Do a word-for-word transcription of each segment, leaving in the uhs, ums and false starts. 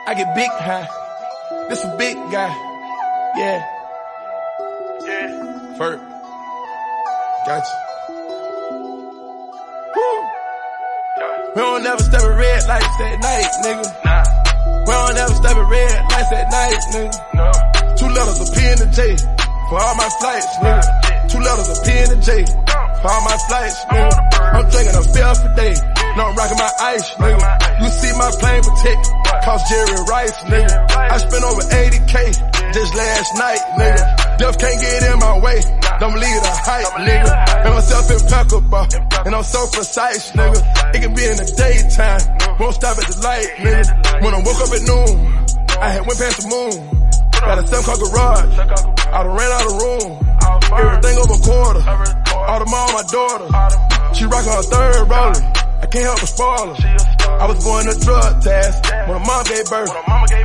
I get big high. This a big guy. Yeah. Yeah. Ferg. Gotcha. Woo. We don't never step at red lights at night, nigga. Nah. We don't never step at red lights at night, nigga. No. Two letters of P and a J for all my flights, nigga. Two letters of P and a J for all my flights, nigga. I'm drinking a fill for day. No, I'm rocking my ice, nigga. You see my plane protect, cost Jerry Rice, nigga. I spent over eighty K just last night, nigga. Death can't get in my way. Don't believe the hype, nigga. And myself impeccable, and I'm so precise, nigga. It can be in the daytime, won't stop at the light, nigga. When I woke up at noon, I had went past the moon. Got a seven car garage, I done ran out of room. Everything over a quarter, all the mom, my daughter. She rockin' her third rolling, I can't help but spoil her. I was going to drug test when her mom gave birth.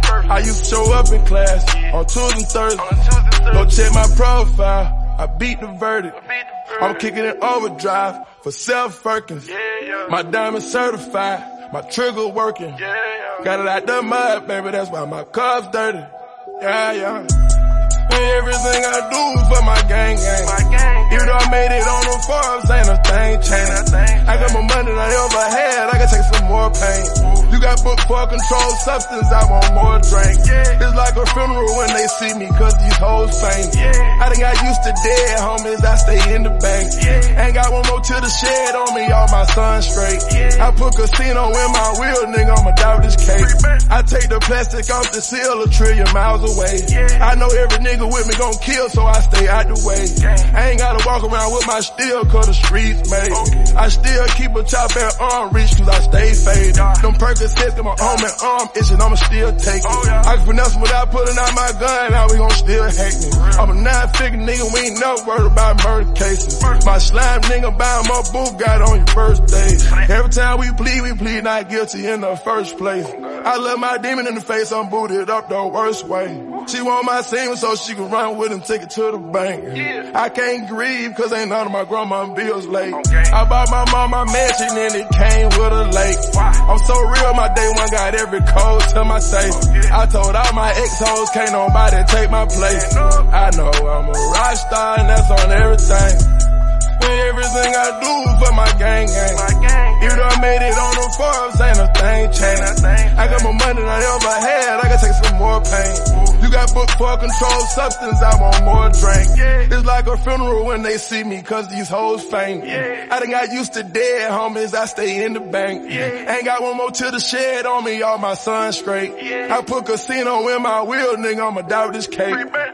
I used to show up in class on Tuesdays and Thursdays. Go check my profile, I beat the verdict. I'm kicking in overdrive for Self Firkins. My diamond certified, my trigger working. Got it out the mud, baby, that's why my car's dirty. Yeah, yeah. And everything I do for my gang gang. Even though I made it on the Forbes, ain't a thing changed. I got more money than I ever had, I can take some more pain. You got booked for a controlled substance, I want more drink. It's like a funeral when they see me, cause these hoes faint. I done got used to dead homies, I stay in the bank. Ain't got one more to the shed on me, all my sons straight. I put casino in my wheel, nigga, I'ma die with this cake. I take the plastic off the seal a trillion miles away. I know every nigga with me gon' kill, so I stay out the way. I ain't gotta walk around with my steel, cause the streets made. I still keep a chop at arm reach, cause I stay faded. Them Percocets got my arm and arm itching, I'ma still take it. I can finesse without pulling out my gun, now we gon' still hate me. I'm a nine-figure nigga, we ain't never worried about murder cases. My slime nigga buying my Bugatti on your birthday. Every time we plead, we plead not guilty in the first place. I love my demon in the face, I'm booted up the worst way. She want my semen so she can run with him, take it to the bank. I can't grieve cause ain't none of my grandma bills late. I bought my mom my mansion and it came with a lake. I'm so real, my day one got every code to my safe. I told all my ex-hoes can't nobody take my place. I know I'm a rock star and that's on everything. And everything I do for my gang gang. Even though I made it on the Forbes, ain't a thing changed. I got more money than I ever had, I can take some more pain. You got booked for a controlled substance, I want more drink. It's like a funeral when they see me, cause these hoes faint. I done got used to dead homies, I stay in the bank. Ain't got one more to the shed on me, all my sons straight. I put casino in my wheel, nigga, I'ma die with this cake.